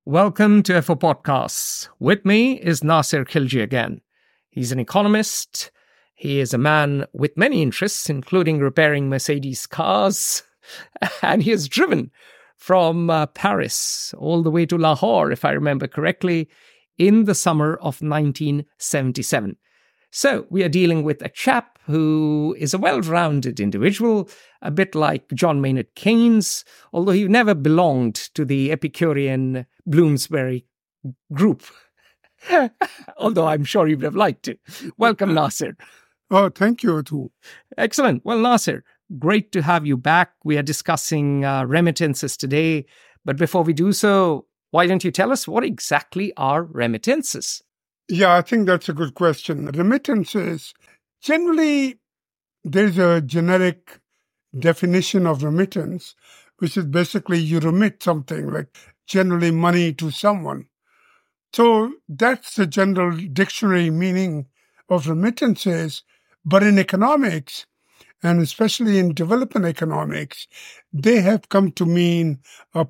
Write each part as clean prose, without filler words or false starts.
Welcome to FO Podcasts. With me is Nasir Khilji again. He's an economist. He is a man with many interests, including repairing Mercedes cars. And he has driven from Paris all the way to Lahore, if I remember correctly, in the summer of 1977. So we are dealing with a chap who is a well-rounded individual, a bit like John Maynard Keynes, although he never belonged to the Epicurean Bloomsbury group, although I'm sure he would have liked to. Welcome, Nasir. Oh, thank you, too. Excellent. Well, Nasir, great to have you back. We are discussing remittances today. But before we do so, why don't you tell us what exactly are remittances? Yeah, I think that's a good question. Remittances, generally, there's a generic definition of remittance, which is basically you remit something, like generally money to someone. So that's the general dictionary meaning of remittances. But in economics, and especially in development economics, they have come to mean they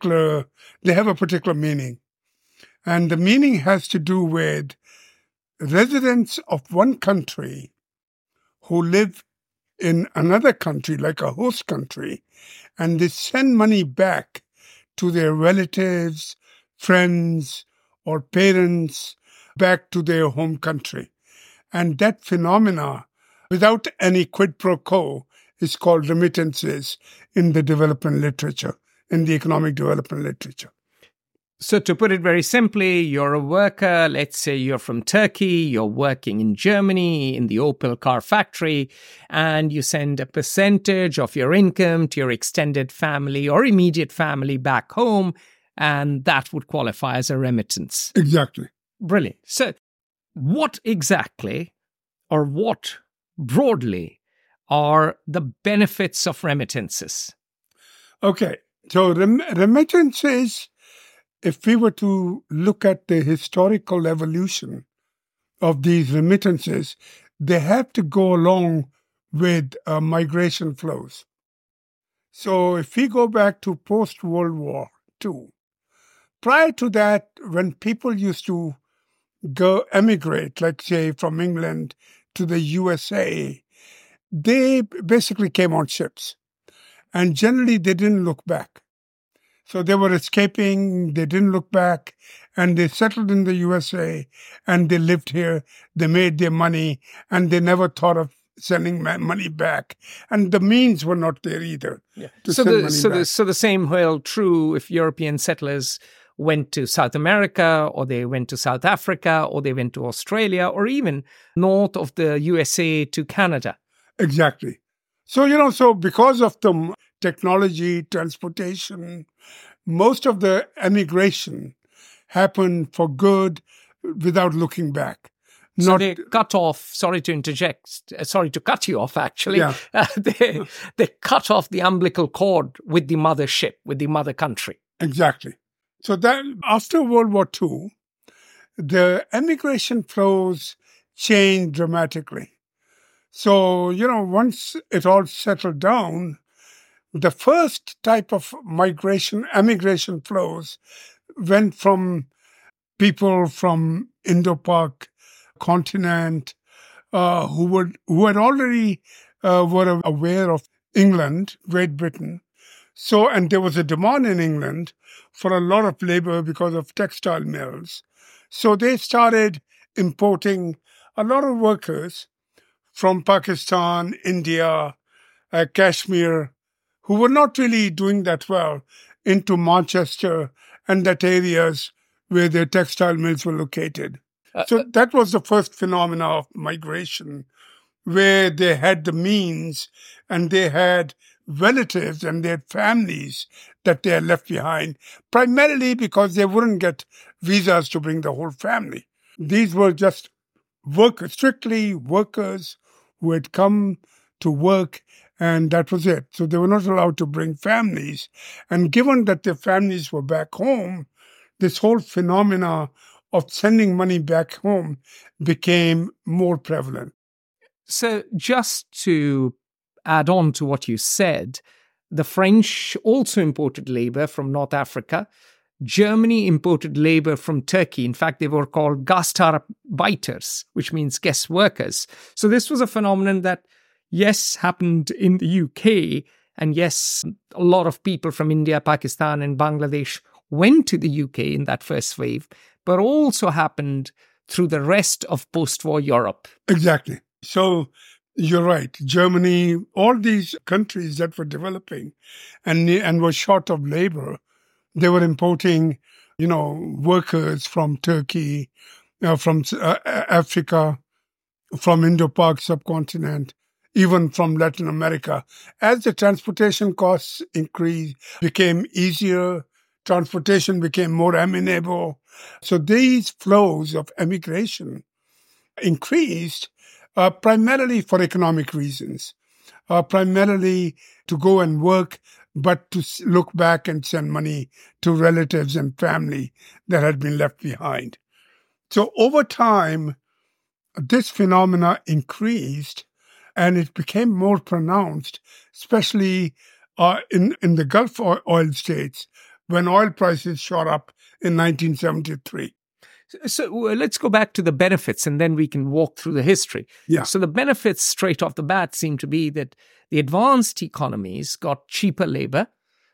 have a particular meaning. And the meaning has to do with residents of one country who live in another country, like a host country, and they send money back to their relatives, friends, or parents back to their home country. And that phenomena, without any quid pro quo, is called remittances in the development literature, in the economic development literature. So to put it very simply, you're a worker, let's say you're from Turkey, you're working in Germany in the Opel car factory, and you send a percentage of your income to your extended family or immediate family back home, and that would qualify as a remittance. Exactly. Brilliant. So what exactly, or what broadly, are the benefits of remittances? Okay, so remittances, if we were to look at the historical evolution of these remittances, they have to go along with migration flows. So if we go back to post-World War II, prior to that, when people used to go emigrate, like say from England to the USA, they basically came on ships. And generally, they didn't look back. So they were escaping, they didn't look back, and they settled in the USA, and they lived here, they made their money, and they never thought of sending money back. And the means were not there either. Yeah. So the same held true if European settlers went to South America, or they went to South Africa, or they went to Australia, or even north of the USA to Canada. Exactly. So because of the technology, transportation, most of the emigration happened for good without looking back. So they cut off, sorry to cut you off, actually. Yeah. They cut off the umbilical cord with the mothership, with the mother country. Exactly. So that after World War II, the emigration flows changed dramatically. So, once it all settled down, the first type of emigration flows went from people from Indo-Pak continent who had already were aware of England, Great Britain. So, and there was a demand in England for a lot of labor because of textile mills. So they started importing a lot of workers from Pakistan, India, Kashmir, who were not really doing that well, into Manchester and that areas where their textile mills were located. So that was the first phenomena of migration, where they had the means and they had relatives and they had families that they had left behind, primarily because they wouldn't get visas to bring the whole family. These were just strictly workers who had come to work, and that was it. So they were not allowed to bring families. And given that their families were back home, this whole phenomena of sending money back home became more prevalent. So just to add on to what you said, the French also imported labor from North Africa. Germany imported labor from Turkey. In fact, they were called Gastarbeiters, which means guest workers. So this was a phenomenon that, yes, happened in the UK. And yes, a lot of people from India, Pakistan, and Bangladesh went to the UK in that first wave, but also happened through the rest of post-war Europe. Exactly. So you're right. Germany, all these countries that were developing and were short of labor, they were importing, workers from Turkey, from Africa, from Indo-Pak subcontinent, even from Latin America. As the transportation costs increased, became easier, transportation became more amenable. So these flows of emigration increased primarily for economic reasons, primarily to go and work, but to look back and send money to relatives and family that had been left behind. So over time, this phenomena increased and it became more pronounced, especially in the Gulf oil states when oil prices shot up in 1973. So let's go back to the benefits and then we can walk through the history. Yeah. So the benefits straight off the bat seem to be that the advanced economies got cheaper labor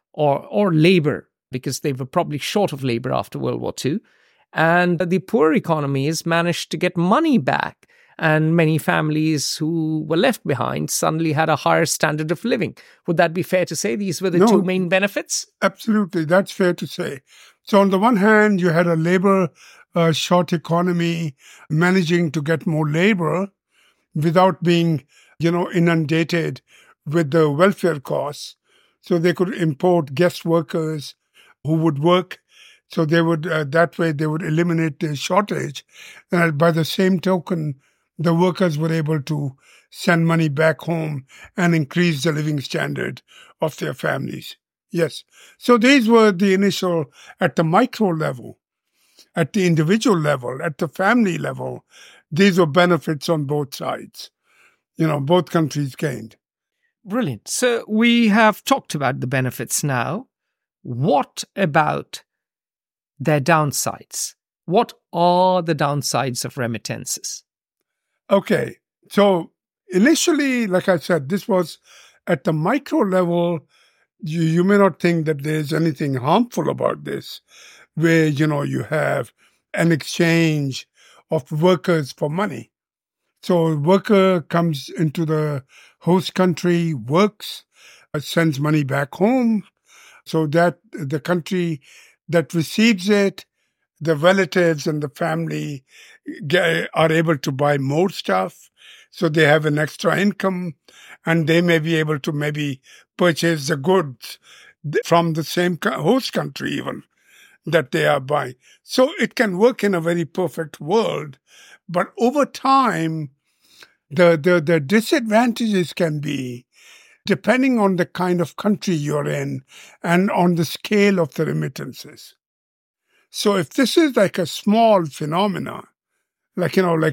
or labor because they were probably short of labor after World War II. And the poor economies managed to get money back. And many families who were left behind suddenly had a higher standard of living. Would that be fair to say? These were the two main benefits? Absolutely. That's fair to say. So on the one hand, you had a labor short economy managing to get more labor without being, inundated with the welfare costs. So they could import guest workers who would work. So they would, that way they would eliminate the shortage. And by the same token, the workers were able to send money back home and increase the living standard of their families. Yes. So these were the initial, at the micro level, at the individual level, at the family level, these were benefits on both sides. Both countries gained. Brilliant. So we have talked about the benefits now. What about their downsides? What are the downsides of remittances? Okay. So initially, like I said, this was at the micro level. You may not think that there's anything harmful about this, where, you have an exchange of workers for money. So a worker comes into the host country, works, sends money back home, so that the country that receives it, the relatives and the family are able to buy more stuff. So they have an extra income and they may be able to maybe purchase the goods from the same host country even that they are buying. So it can work in a very perfect world. But over time, the disadvantages can be, depending on the kind of country you're in and on the scale of the remittances. So if this is like a small phenomena, like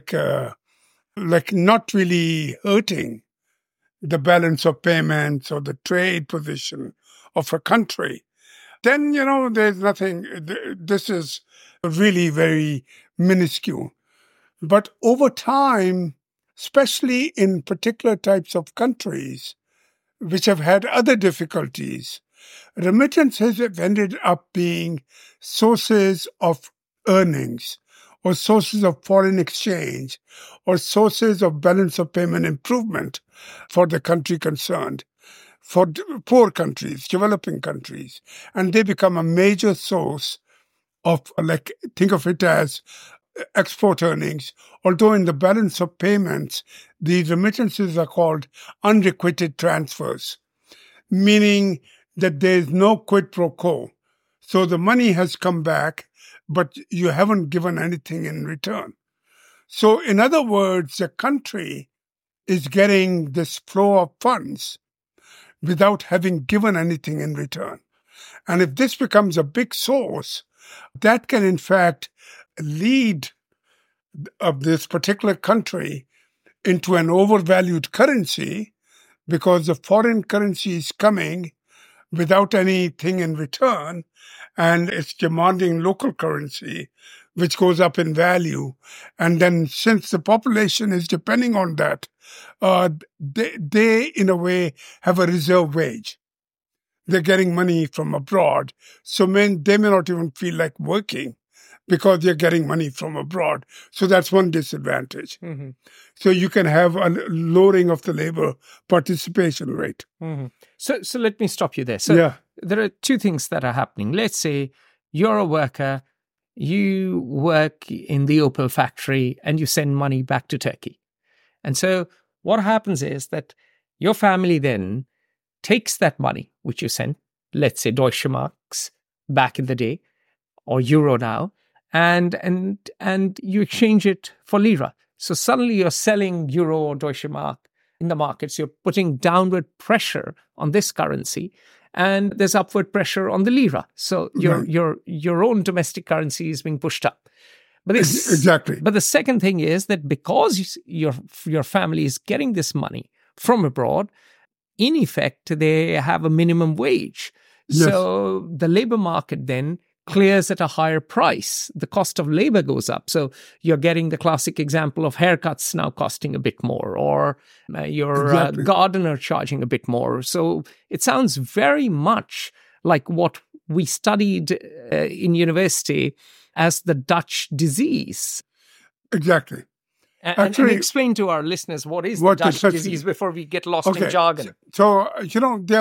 not really hurting the balance of payments or the trade position of a country, then, there's nothing, this is really very minuscule. But over time, especially in particular types of countries which have had other difficulties, remittances have ended up being sources of earnings or sources of foreign exchange or sources of balance of payment improvement for the country concerned, for poor countries, developing countries. And they become a major source of, think of it as export earnings, although in the balance of payments, these remittances are called unrequited transfers, meaning that there is no quid pro quo. So the money has come back, but you haven't given anything in return. So in other words, the country is getting this flow of funds without having given anything in return. And if this becomes a big source, that can in fact lead of this particular country into an overvalued currency because the foreign currency is coming without anything in return, and it's demanding local currency, which goes up in value. And then since the population is depending on that, they in a way have a reserve wage. They're getting money from abroad. So they may not even feel like working because they're getting money from abroad. So that's one disadvantage. Mm-hmm. So you can have a lowering of the labor participation rate. Mm-hmm. So let me stop you there. So there are two things that are happening. Let's say you're a worker, you work in the Opel factory, and you send money back to Turkey. And so what happens is that your family then takes that money which you sent, let's say Deutsche Marks back in the day, or euro now, and you exchange it for lira. So suddenly you're selling euro or Deutsche Mark in the markets. You're putting downward pressure on this currency, and there's upward pressure on the lira. So your own domestic currency is being pushed up. But exactly. But the second thing is that because your family is getting this money from abroad, in effect, they have a minimum wage. Yes. So the labor market then clears at a higher price. The cost of labor goes up. So you're getting the classic example of haircuts now costing a bit more, or your gardener charging a bit more. So it sounds very much like what we studied in university as the Dutch disease. Exactly. And explain to our listeners what is the Dutch disease before we get lost in jargon. So, they're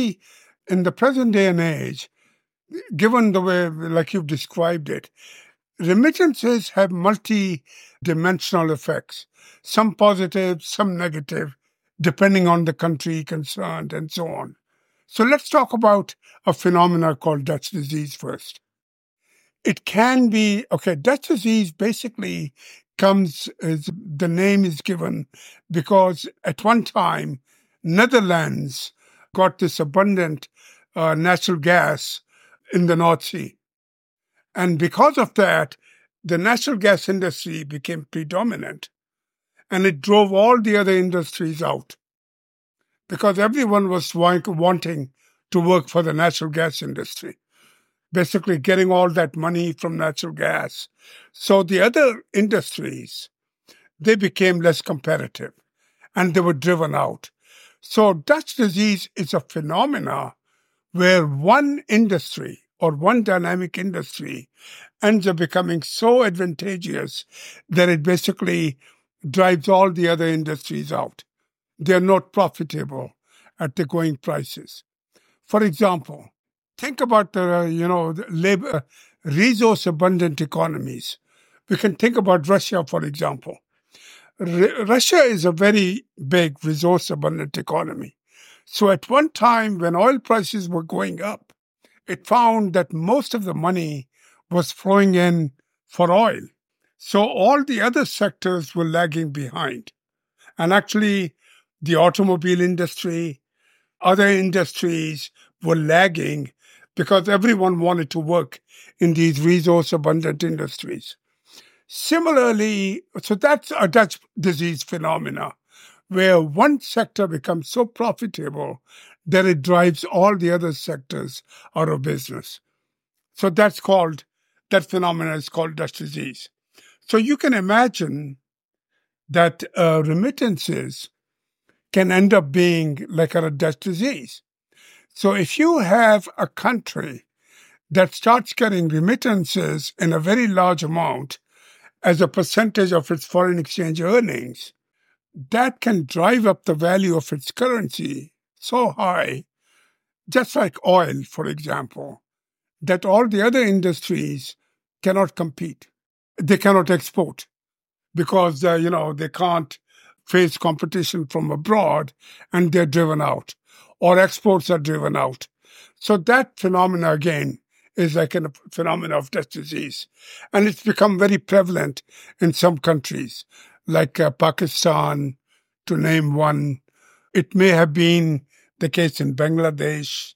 in the present day and age, given the way, like you've described it, remittances have multi-dimensional effects, some positive, some negative, depending on the country concerned and so on. So let's talk about a phenomenon called Dutch disease first. It can be, Dutch disease basically comes, as the name is given, because at one time, Netherlands got this abundant natural gas in the North Sea. And because of that, the natural gas industry became predominant, and it drove all the other industries out because everyone was wanting to work for the natural gas industry, basically getting all that money from natural gas. So the other industries, they became less competitive and they were driven out. So Dutch disease is a phenomena where one industry or one dynamic industry ends up becoming so advantageous that it basically drives all the other industries out. They're not profitable at the going prices. For example, think about the labor resource-abundant economies. We can think about Russia, for example. Russia is a very big resource-abundant economy. So at one time when oil prices were going up, it found that most of the money was flowing in for oil. So all the other sectors were lagging behind. And actually, the automobile industry, other industries were lagging because everyone wanted to work in these resource-abundant industries. Similarly, so that's a Dutch disease phenomena, where one sector becomes so profitable that it drives all the other sectors out of business. So that phenomena is called Dutch disease. So you can imagine that remittances can end up being like a Dutch disease. So if you have a country that starts getting remittances in a very large amount as a percentage of its foreign exchange earnings, that can drive up the value of its currency so high, just like oil, for example, that all the other industries cannot compete. They cannot export because they can't face competition from abroad and they're driven out, or exports are driven out. So that phenomena, again, is like a phenomenon of Dutch disease. And it's become very prevalent in some countries, like Pakistan, to name one. It may have been the case in Bangladesh.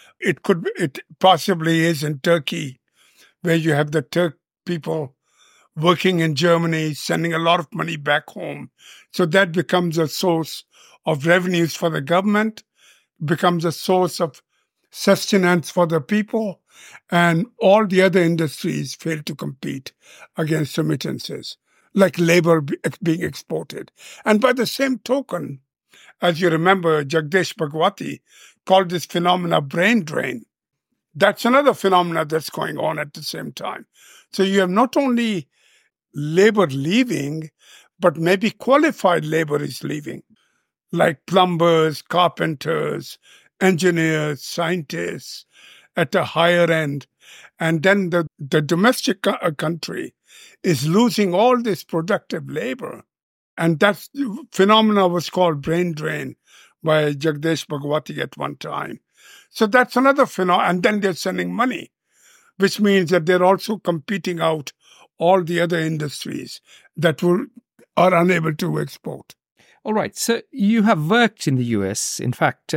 It possibly is in Turkey, where you have the Turk people working in Germany, sending a lot of money back home. So that becomes a source of revenues for the government, becomes a source of sustenance for the people, and all the other industries failed to compete against remittances, like labor being exported. And by the same token, as you remember, Jagdish Bhagwati called this phenomena brain drain. That's another phenomena that's going on at the same time. So you have not only labor leaving, but maybe qualified labor is leaving, like plumbers, carpenters, engineers, scientists at a higher end. And then the domestic country is losing all this productive labor. And that phenomena was called brain drain by Jagdish Bhagwati at one time. So that's another phenomenon. And then they're sending money, which means that they're also competing out all the other industries that are unable to export. All right. So you have worked in the US. In fact,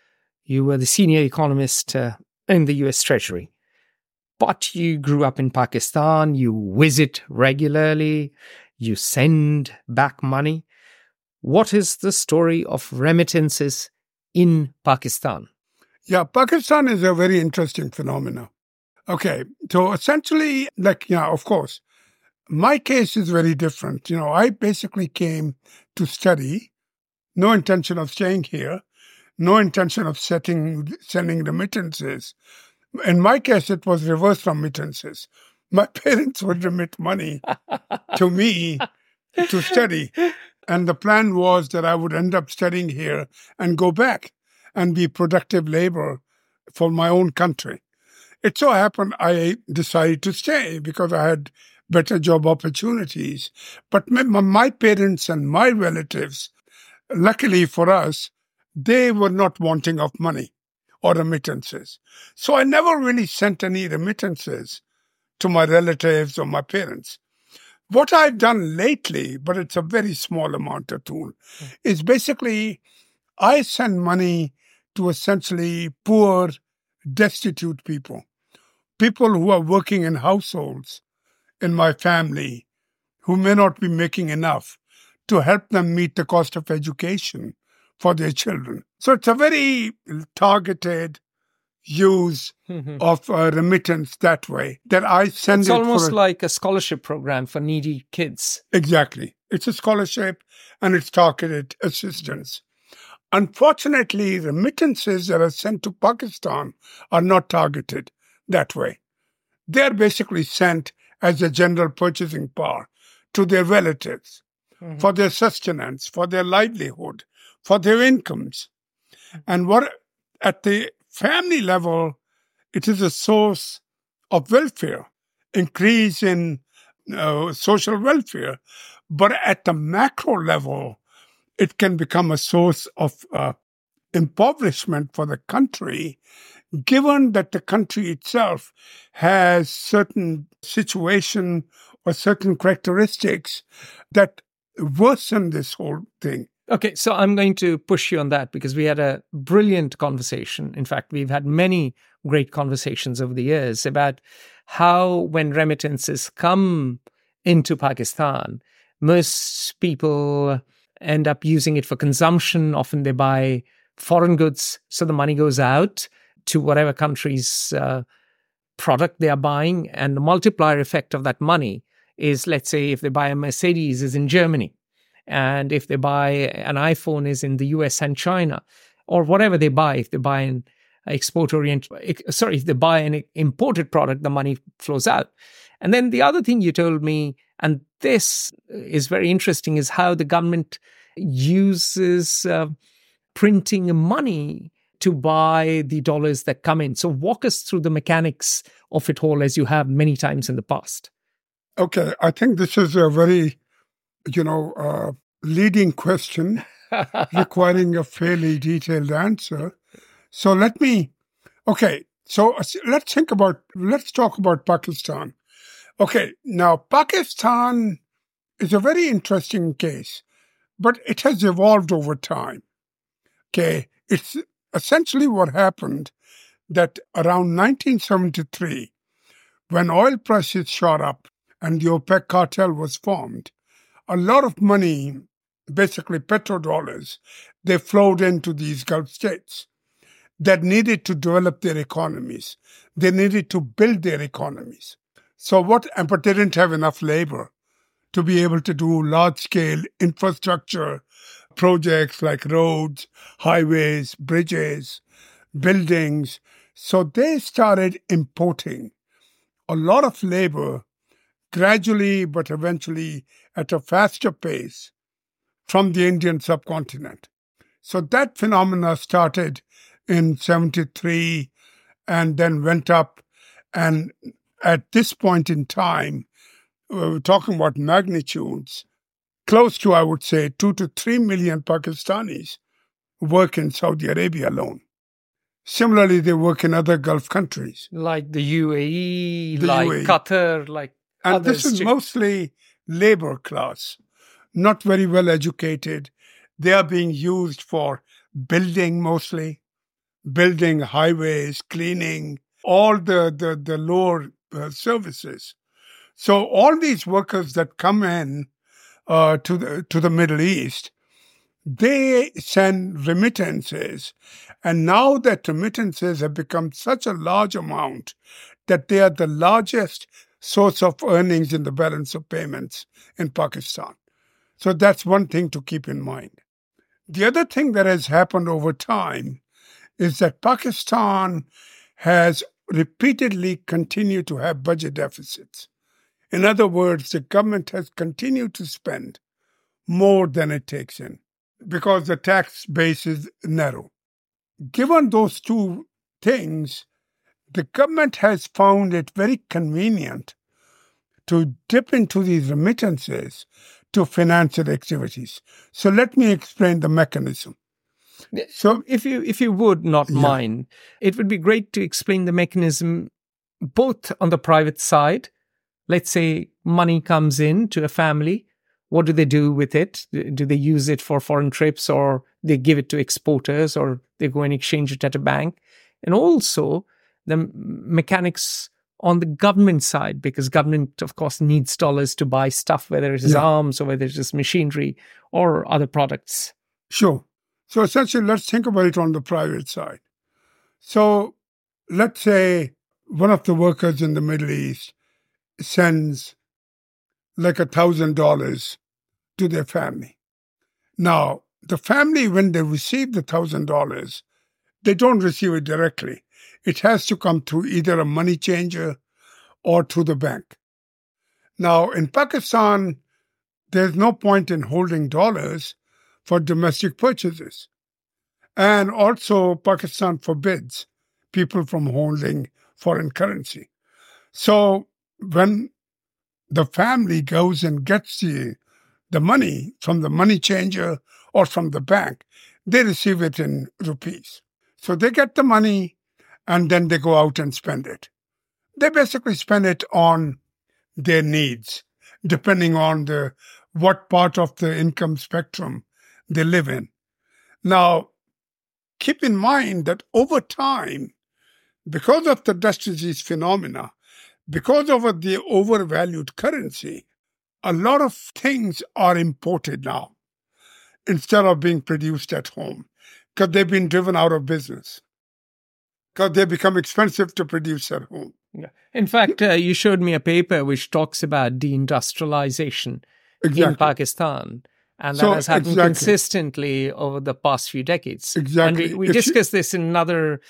you were the senior economist in the US Treasury. But you grew up in Pakistan. You visit regularly. You send back money. What is the story of remittances in Pakistan? Yeah, Pakistan is a very interesting phenomenon. Okay, so essentially, of course, my case is very different. I basically came to study, no intention of staying here, no intention of sending remittances. In my case, it was reverse remittances. My parents would remit money to me to study. And the plan was that I would end up studying here and go back and be productive labor for my own country. It so happened I decided to stay because I had better job opportunities. But my parents and my relatives, luckily for us, they were not wanting of money or remittances. So I never really sent any remittances to my relatives or my parents. What I've done lately, but it's a very small amount of tool, is basically I send money to essentially poor, destitute people who are working in households in my family who may not be making enough to help them meet the cost of education for their children. So it's a very targeted use of remittance that way that I send. It's almost like a scholarship program for needy kids. Exactly. It's a scholarship and it's targeted assistance. Unfortunately, remittances that are sent to Pakistan are not targeted that way. They're basically sent as a general purchasing power to their relatives for their sustenance, for their livelihood, for their incomes. And what at the family level, it is a source of welfare, increase in social welfare. But at the macro level, it can become a source of impoverishment for the country, given that the country itself has certain situation or certain characteristics that worsen this whole thing. Okay, so I'm going to push you on that because we had a brilliant conversation. In fact, we've had many great conversations over the years about how when remittances come into Pakistan, most people end up using it for consumption. Often they buy foreign goods, so the money goes out to whatever country's product they are buying. And the multiplier effect of that money is, let's say, if they buy a Mercedes, is in Germany. And if they buy an iPhone, is in the US and China, or whatever they buy. If they buy an if they buy an imported product, the money flows out. And then the other thing you told me, and this is very interesting, is how the government uses printing money to buy the dollars that come in. So walk us through the mechanics of it all, as you have many times in the past. Okay, I think this is a very leading question requiring a fairly detailed answer. So let's talk about Pakistan. Okay, now Pakistan is a very interesting case, but it has evolved over time. Okay, it's essentially what happened that around 1973, when oil prices shot up and the OPEC cartel was formed, a lot of money, basically petrodollars, they flowed into these Gulf states. that needed to develop their economies. They needed to build their economies. But they didn't have enough labor to be able to do large-scale infrastructure projects like roads, highways, bridges, buildings. So they started importing a lot of labor gradually, but eventually at a faster pace from the Indian subcontinent. So that phenomena started in 73 and then went up. And at this point in time, we're talking about magnitudes, close to, I would say, 2 to 3 million Pakistanis work in Saudi Arabia alone. Similarly, they work in other Gulf countries. Like the UAE, Qatar, like and others. This is mostly labor class, not very well educated. They are being used for building mostly, building highways, cleaning, all the lower services. So all these workers that come in to the Middle East, they send remittances. And now that remittances have become such a large amount that they are the largest source of earnings in the balance of payments in Pakistan. So that's one thing to keep in mind. The other thing that has happened over time is that Pakistan has repeatedly continued to have budget deficits. In other words, the government has continued to spend more than it takes in because the tax base is narrow. Given those two things, the government has found it very convenient to dip into these remittances to finance its activities. So let me explain the mechanism. So if you would not mind, it would be great to explain the mechanism both on the private side. Let's say money comes in to a family. What do they do with it? Do they use it for foreign trips, or they give it to exporters, or they go and exchange it at a bank? And also the mechanics on the government side, because government, of course, needs dollars to buy stuff, whether it is arms or whether it is machinery or other products. Sure. So essentially, let's think about it on the private side. So let's say one of the workers in the Middle East sends like $1,000 to their family. Now, the family, when they receive the $1,000, they don't receive it directly. It has to come through either a money changer or through the bank. Now, in Pakistan, there's no point in holding dollars for domestic purchases. And also, Pakistan forbids people from holding foreign currency. So when the family goes and gets the money from the money changer or from the bank, they receive it in rupees. So they get the money and then they go out and spend it. They basically spend it on their needs, depending on what part of the income spectrum they live in. Now, keep in mind that over time, because of the dust disease phenomena, because of the overvalued currency, a lot of things are imported now instead of being produced at home because they've been driven out of business, because they become expensive to produce at home. Yeah. In fact, you showed me a paper which talks about deindustrialization in Pakistan. And that has happened consistently over the past few decades. Exactly. And we discussed this in another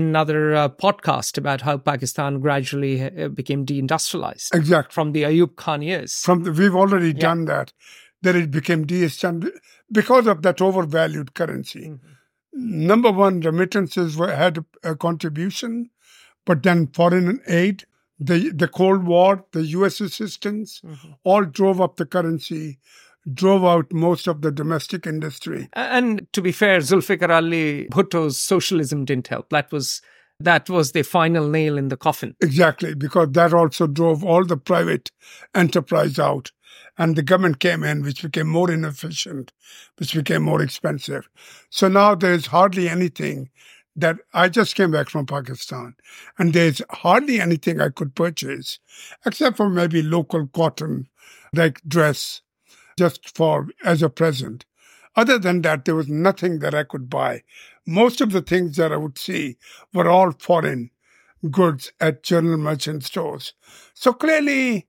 podcast about how Pakistan gradually became deindustrialized. Exactly. From the Ayub Khan years. We've already done that it became deindustrialized because of that overvalued currency. Mm-hmm. Number one, remittances had a contribution, but then foreign aid, the Cold War, the U.S. assistance, all drove up the currency, drove out most of the domestic industry. And to be fair, Zulfikar Ali Bhutto's socialism didn't help. That was the final nail in the coffin. Exactly, because that also drove all the private enterprise out. And the government came in, which became more inefficient, which became more expensive. So now there's hardly anything that I just came back from Pakistan, and there's hardly anything I could purchase, except for maybe local cotton, like dress, just as a present. Other than that, there was nothing that I could buy. Most of the things that I would see were all foreign goods at general merchant stores. So clearly,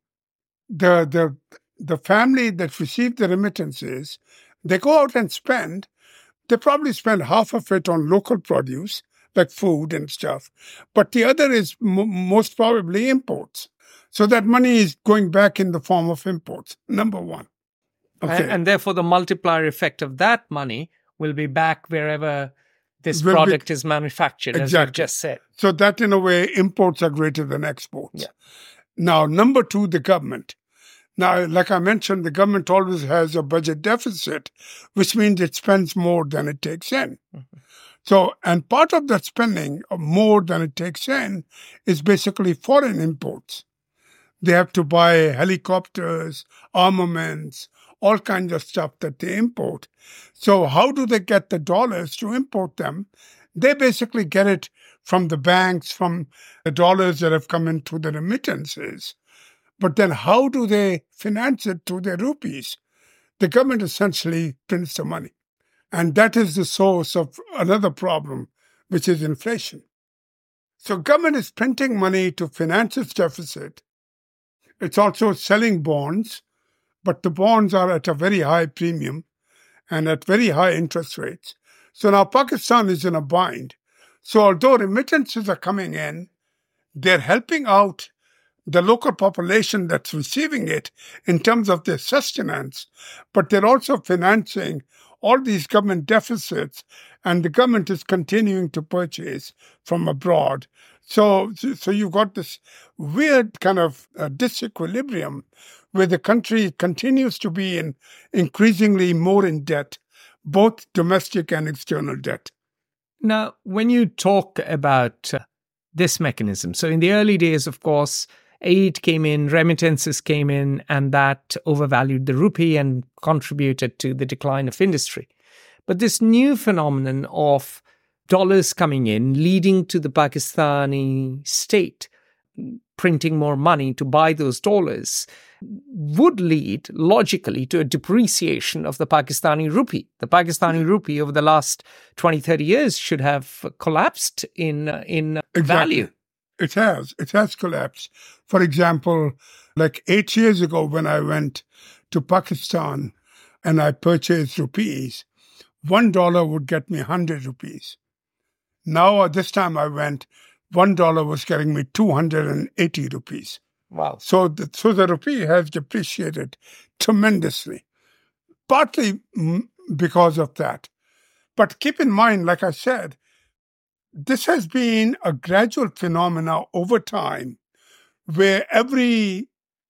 the family that received the remittances, they go out and spend. They probably spend half of it on local produce, like food and stuff. But the other is most probably imports. So that money is going back in the form of imports, number one. Okay. And therefore, the multiplier effect of that money will be back wherever this product is manufactured, exactly, as you just said. So that, in a way, imports are greater than exports. Yeah. Now, number two, the government. Now, like I mentioned, the government always has a budget deficit, which means it spends more than it takes in. Mm-hmm. So, and part of that spending of more than it takes in is basically foreign imports. They have to buy helicopters, armaments, all kinds of stuff that they import. So how do they get the dollars to import them? They basically get it from the banks, from the dollars that have come in through the remittances. But then how do they finance it through their rupees? The government essentially prints the money. And that is the source of another problem, which is inflation. So government is printing money to finance its deficit. It's also selling bonds, but the bonds are at a very high premium and at very high interest rates. So now Pakistan is in a bind. So although remittances are coming in, they're helping out the local population that's receiving it in terms of their sustenance, but they're also financing all these government deficits, and the government is continuing to purchase from abroad. So you've got this weird kind of disequilibrium where the country continues to be increasingly more in debt, both domestic and external debt. Now, when you talk about this mechanism, so in the early days, of course, aid came in, remittances came in, and that overvalued the rupee and contributed to the decline of industry. But this new phenomenon of dollars coming in, leading to the Pakistani state printing more money to buy those dollars, would lead logically to a depreciation of the Pakistani rupee. The Pakistani rupee over the last 20, 30 years should have collapsed in exactly. value. It has collapsed. For example, like 8 years ago when I went to Pakistan and I purchased rupees, $1 would get me 100 rupees. Now, this time I went, $1 was getting me 280 rupees. Wow. So the rupee has depreciated tremendously, partly because of that. But keep in mind, like I said, this has been a gradual phenomena over time where every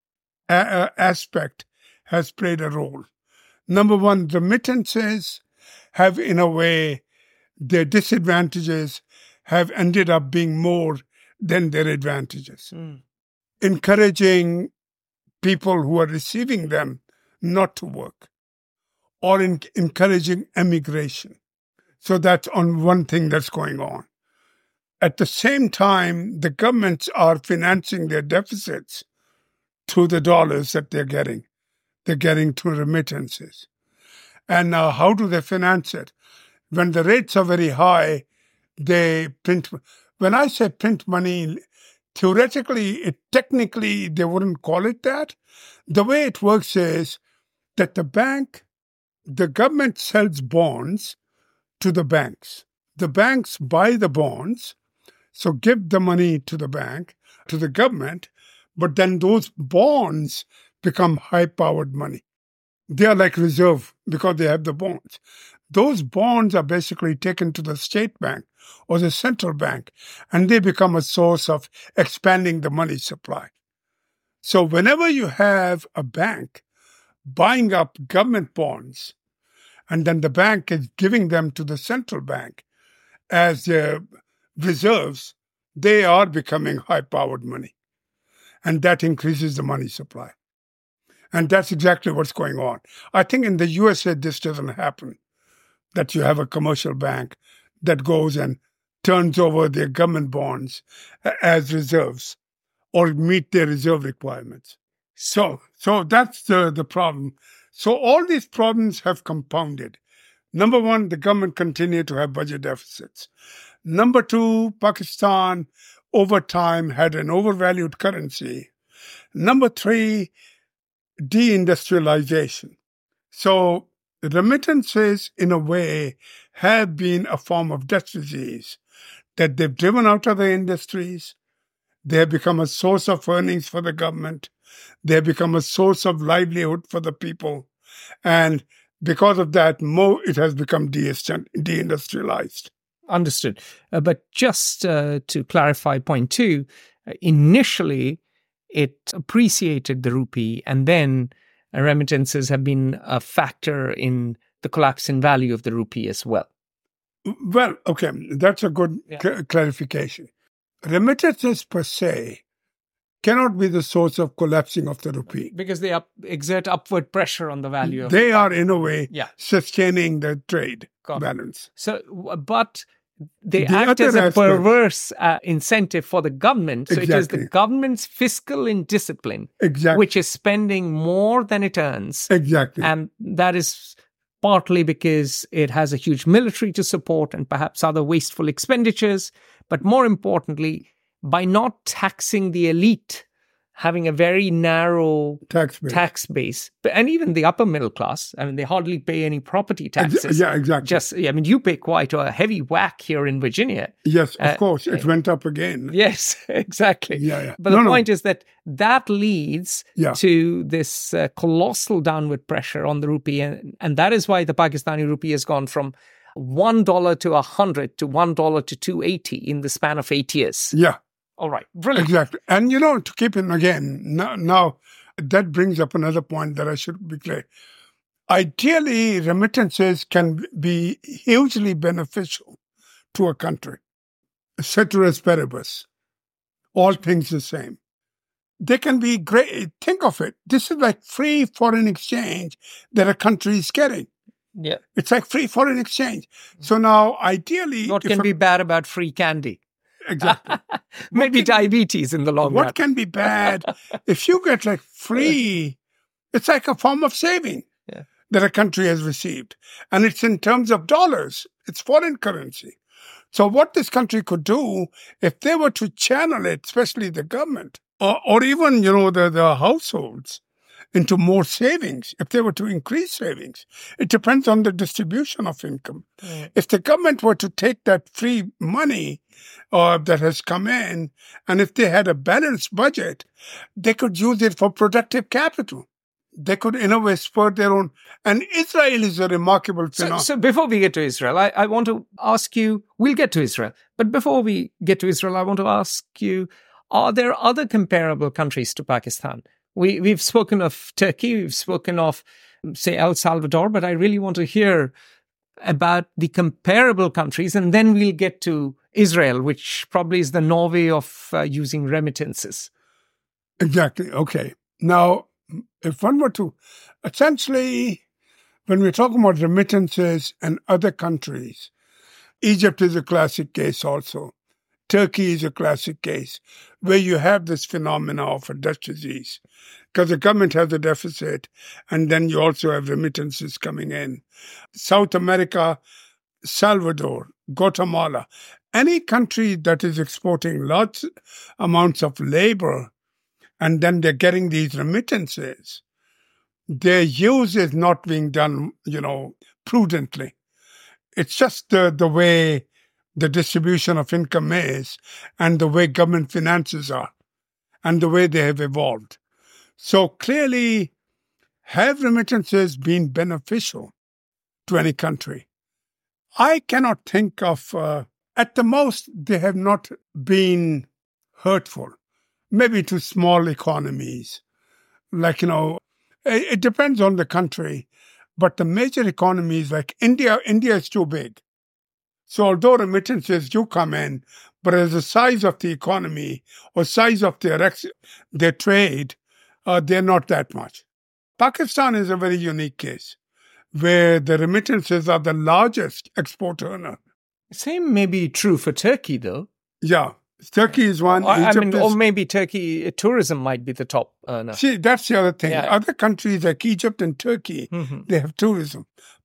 aspect has played a role. Number one, remittances have, in a way, their disadvantages have ended up being more than their advantages. Encouraging people who are receiving them not to work, or encouraging emigration. So that's on one thing that's going on. At the same time, the governments are financing their deficits through the dollars that they're getting. They're getting through remittances. And now how do they finance it? When the rates are very high, they print. When I say print money, theoretically, technically, they wouldn't call it that. The way it works is that the government sells bonds to the banks. The banks buy the bonds, so give the money to the bank, to the government, but then those bonds become high-powered money. They are like reserve because they have the bonds. Those bonds are basically taken to the state bank or the central bank, and they become a source of expanding the money supply. So whenever you have a bank buying up government bonds, and then the bank is giving them to the central bank as their reserves, they are becoming high-powered money. And that increases the money supply. And that's exactly what's going on. I think in the USA, this doesn't happen, that you have a commercial bank that goes and turns over their government bonds as reserves or meet their reserve requirements. So that's the problem. So all these problems have compounded. Number one, the government continued to have budget deficits. Number two, Pakistan over time had an overvalued currency. Number three, deindustrialization. So remittances, in a way, have been a form of debt disease that they've driven out other industries. They have become a source of earnings for the government. They have become a source of livelihood for the people. And because of that, it has become deindustrialized. Understood. But just to clarify point two, initially it appreciated the rupee, and then remittances have been a factor in the collapse in value of the rupee as well. Well, okay, that's a good clarification. Remittances per se cannot be the source of collapsing of the rupee. Because they exert upward pressure on the value of They are, in a way, sustaining the trade balance. So, but they act as a perverse incentive for the government. So it is the government's fiscal indiscipline which is spending more than it earns. Exactly. And that is partly because it has a huge military to support and perhaps other wasteful expenditures. But more importantly, by not taxing the elite, having a very narrow tax base, and even the upper middle class, I mean, they hardly pay any property taxes. Yeah, exactly. You pay quite a heavy whack here in Virginia. Yes, of course. It went up again. Yes, exactly. Yeah. But the point is that leads to this colossal downward pressure on the rupee. And that is why the Pakistani rupee has gone from $1 to 100 to $1 to 280 in the span of 8 years. Yeah. All right. Brilliant. Exactly. And, to keep in again, now that brings up another point that I should be clear. Ideally, remittances can be hugely beneficial to a country. Ceteris paribus. All things the same. They can be great. Think of it. This is like free foreign exchange that a country is getting. Yeah. It's like free foreign exchange. So now, ideally... What can be bad about free candy? Exactly. Maybe diabetes in the long run. What can be bad? If you get like free, it's like a form of saving that a country has received. And it's in terms of dollars. It's foreign currency. So what this country could do, if they were to channel it, especially the government, or even, the households, into more savings, if they were to increase savings. It depends on the distribution of income. If the government were to take that free money that has come in, and if they had a balanced budget, they could use it for productive capital. They could, in a way, spur their own. And Israel is a remarkable phenomenon. So before we get to Israel, I want to ask you, we'll get to Israel, but before we get to Israel, I want to ask you, are there other comparable countries to Pakistan? We've spoken of Turkey, we've spoken of, say, El Salvador, but I really want to hear about the comparable countries, and then we'll get to Israel, which probably is the Norway of using remittances. Exactly. Okay. Now, if one were to, essentially, when we're talking about remittances and other countries, Egypt is a classic case also. Turkey is a classic case where you have this phenomena of a debt disease because the government has a deficit and then you also have remittances coming in. South America, Salvador, Guatemala, any country that is exporting large amounts of labor and then they're getting these remittances, their use is not being done, prudently. It's just the way the distribution of income is and the way government finances are and the way they have evolved. So clearly, have remittances been beneficial to any country? I cannot think of, at the most, they have not been hurtful. Maybe to small economies. It depends on the country. But the major economies like India is too big. So although remittances do come in, but as the size of the economy or size of their trade, they're not that much. Pakistan is a very unique case where the remittances are the largest export earner. Same may be true for Turkey, though. Yeah. Turkey is one. Or maybe Turkey, tourism might be the top earner. See, that's the other thing. Yeah. Other countries like Egypt and Turkey, they have tourism.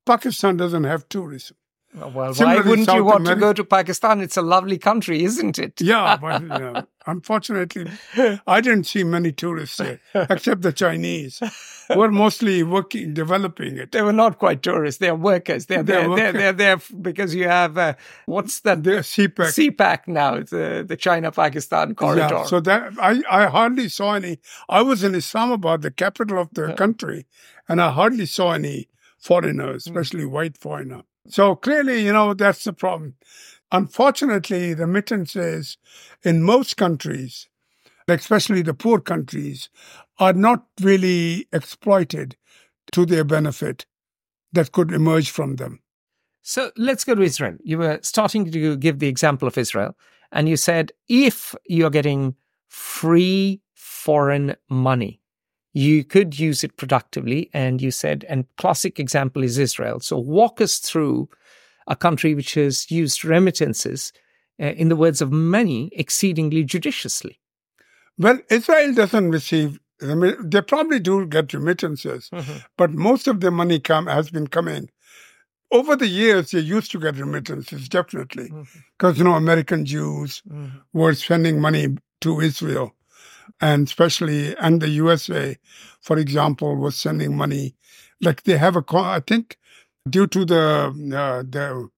Pakistan doesn't have tourism. Well, Similarly, why wouldn't South you want to America- go to Pakistan? It's a lovely country, isn't it? Yeah, but unfortunately, I didn't see many tourists there, except the Chinese, who are mostly working, developing it. They were not quite tourists. They are workers. They're They're there because you have, what's that? The CPEC. CPAC now, the China-Pakistan corridor. Yeah, so that I hardly saw any. I was in Islamabad, the capital of the country, and I hardly saw any foreigners, especially white foreigners. So clearly, that's the problem. Unfortunately, remittances in most countries, especially the poor countries, are not really exploited to their benefit that could emerge from them. So let's go to Israel. You were starting to give the example of Israel, and you said if you're getting free foreign money, you could use it productively. And you said, and classic example is Israel. So walk us through a country which has used remittances, in the words of many, exceedingly judiciously. Well, Israel doesn't receive, they probably do get remittances, but most of the money has been coming. Over the years, they used to get remittances, definitely, because, American Jews were sending money to Israel, and the USA, for example, was sending money. Like they have I think, due to the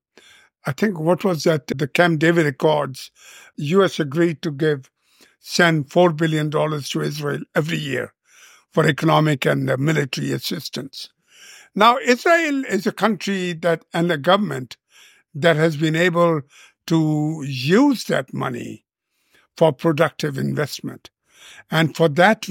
Camp David Accords, U.S. agreed to send $4 billion to Israel every year for economic and military assistance. Now, Israel is a country and a government that has been able to use that money for productive investment. And for that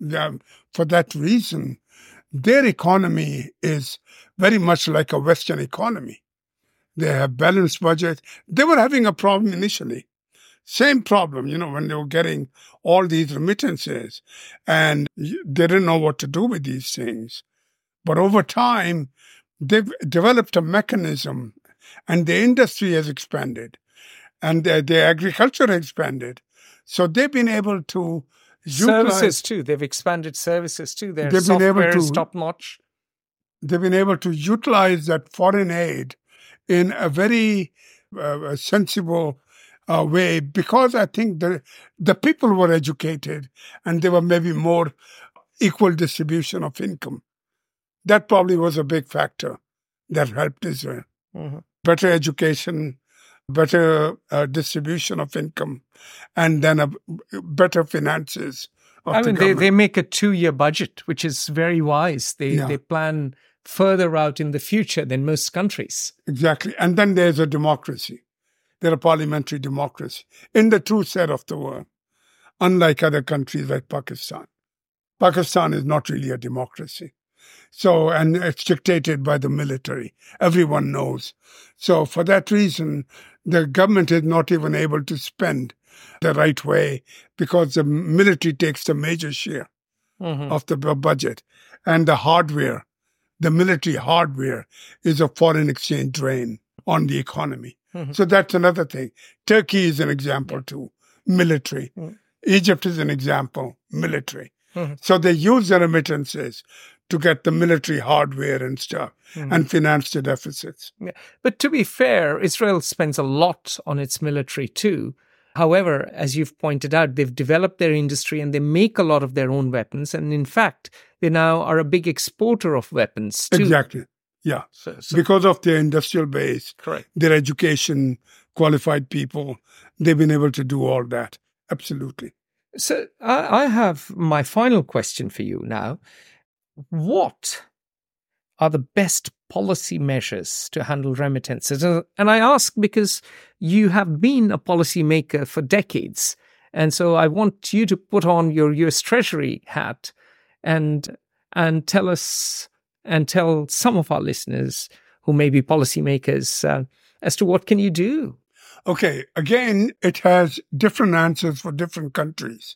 reason, their economy is very much like a Western economy. They have balanced budget. They were having a problem initially. Same problem, when they were getting all these remittances and they didn't know what to do with these things. But over time, they've developed a mechanism and the industry has expanded and the agriculture has expanded. So they've been able to services too. They've expanded services too. Their software is top-notch. They've been able to utilize that foreign aid in a very sensible way, because I think the people were educated and there were maybe more equal distribution of income. That probably was a big factor that helped Israel. Better education, better distribution of income, and then better finances. They make a 2-year budget, which is very wise. They plan further out in the future than most countries. Exactly. And then there's a democracy. They're a parliamentary democracy in the true sense of the word, unlike other countries like Pakistan. Pakistan is not really a democracy. So, and it's dictated by the military. Everyone knows. So for that reason, the government is not even able to spend the right way because the military takes the major share of the budget. And the military hardware is a foreign exchange drain on the economy. So that's another thing. Turkey is an example too, military. Egypt is an example, military. So they use the remittances to get the military hardware and stuff and finance the deficits. Yeah. But to be fair, Israel spends a lot on its military too. However, as you've pointed out, they've developed their industry and they make a lot of their own weapons. And in fact, they now are a big exporter of weapons too. Exactly. Yeah. So because of their industrial base, correct, their education, qualified people, they've been able to do all that. Absolutely. So I have my final question for you now. What are the best policy measures to handle remittances? And I ask because you have been a policymaker for decades. And so I want you to put on your US Treasury hat and tell us and tell some of our listeners who may be policymakers as to what can you do? Okay. Again, it has different answers for different countries.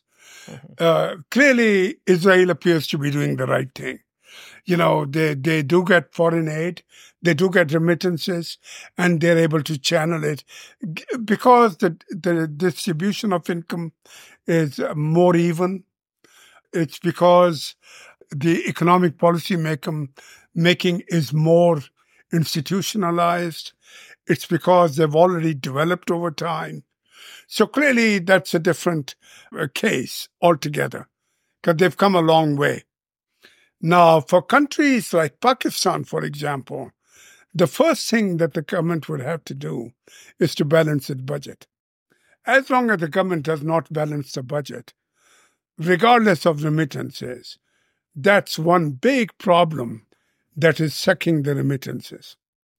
Clearly, Israel appears to be doing the right thing. They do get foreign aid, they do get remittances, and they're able to channel it because the distribution of income is more even. It's because the economic policy making is more institutionalized. It's because they've already developed over time. So clearly that's a different case altogether, because they've come a long way. Now, for countries like Pakistan, for example, the first thing that the government would have to do is to balance its budget. As long as the government does not balance the budget, regardless of remittances, that's one big problem that is sucking the remittances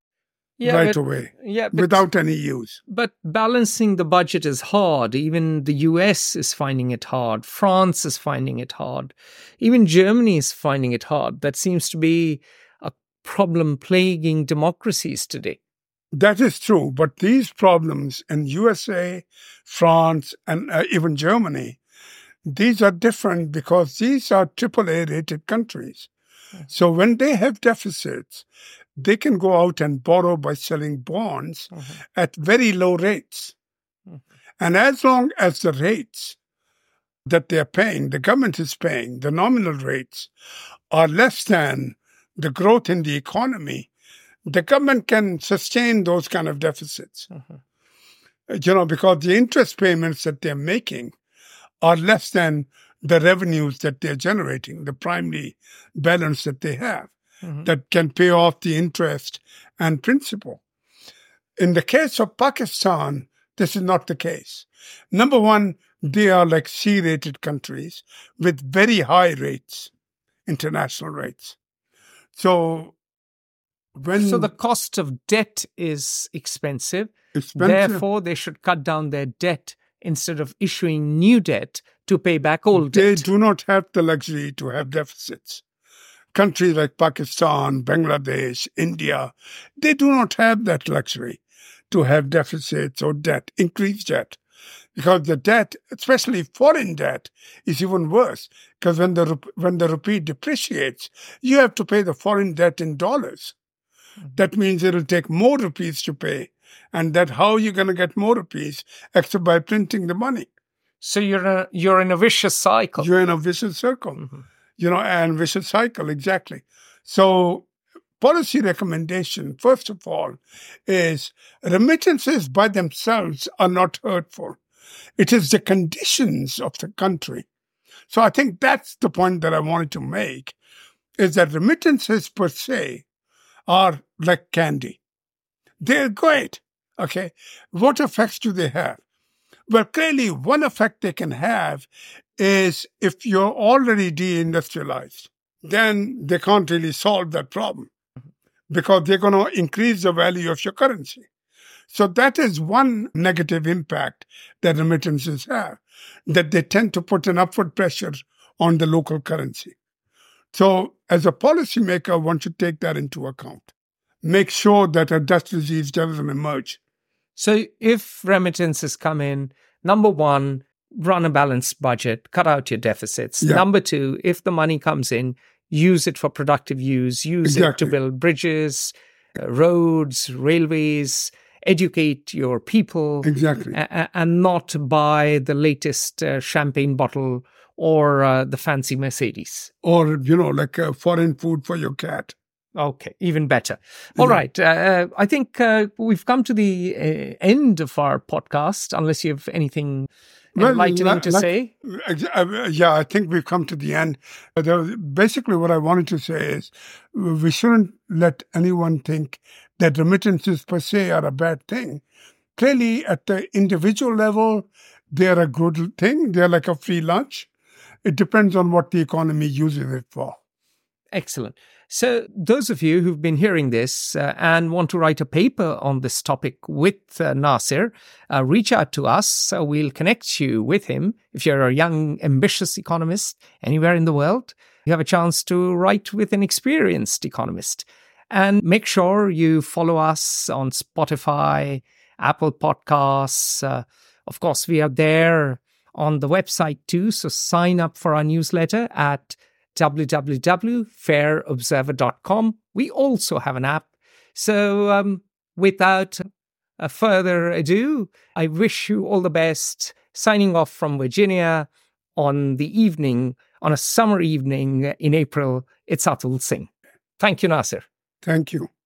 away without any use. But balancing the budget is hard. Even the US is finding it hard. France is finding it hard. Even Germany is finding it hard. That seems to be a problem plaguing democracies today. That is true. But these problems in USA, France, and even Germany, these are different because these are AAA rated countries. So when they have deficits, they can go out and borrow by selling bonds at very low rates. And as long as the rates that they're paying, the government is paying, the nominal rates are less than the growth in the economy, the government can sustain those kind of deficits. Because the interest payments that they're making are less than the revenues that they're generating, the primary balance that they have. That can pay off the interest and principal. In the case of Pakistan, this is not the case. Number one, they are like C-rated countries with very high rates, international rates. So the cost of debt is expensive. Therefore, they should cut down their debt instead of issuing new debt to pay back old debt. They do not have the luxury to have deficits. Countries like Pakistan, Bangladesh, India, they do not have that luxury to have deficits or debt, increased debt. Because the debt, especially foreign debt, is even worse. Because when the rupee depreciates, you have to pay the foreign debt in dollars. That means it'll take more rupees to pay. And that how you're going to get more rupees except by printing the money. So you're in a vicious cycle. You're in a vicious circle. And vicious cycle, exactly. So policy recommendation, first of all, is remittances by themselves are not hurtful. It is the conditions of the country. So I think that's the point that I wanted to make, is that remittances per se are like candy. They're great. Okay. What effects do they have? Well, clearly one effect they can have is if you're already deindustrialized, then they can't really solve that problem because they're going to increase the value of your currency. So that is one negative impact that remittances have, that they tend to put an upward pressure on the local currency. So as a policymaker, one should take that into account. Make sure that a dust disease doesn't emerge. So if remittances come in, number one, run a balanced budget, cut out your deficits. Yeah. Number two, if the money comes in, use it for productive use. Use it to build bridges, roads, railways, educate your people. Exactly. And not buy the latest champagne bottle or the fancy Mercedes. Or, like foreign food for your cat. Okay, even better. All right. I think we've come to the end of our podcast, unless you have anything enlightening to say. Yeah, I think we've come to the end. Basically, what I wanted to say is we shouldn't let anyone think that remittances per se are a bad thing. Clearly, at the individual level, they're a good thing. They're like a free lunch. It depends on what the economy uses it for. Excellent. So those of you who've been hearing this and want to write a paper on this topic with Nasir, reach out to us. We'll connect you with him. If you're a young, ambitious economist anywhere in the world, you have a chance to write with an experienced economist. And make sure you follow us on Spotify, Apple Podcasts. Of course, we are there on the website too. So sign up for our newsletter at www.fairobserver.com. We also have an app. So without further ado, I wish you all the best. Signing off from Virginia on a summer evening in April, it's Atul Singh. Thank you, Nasir. Thank you.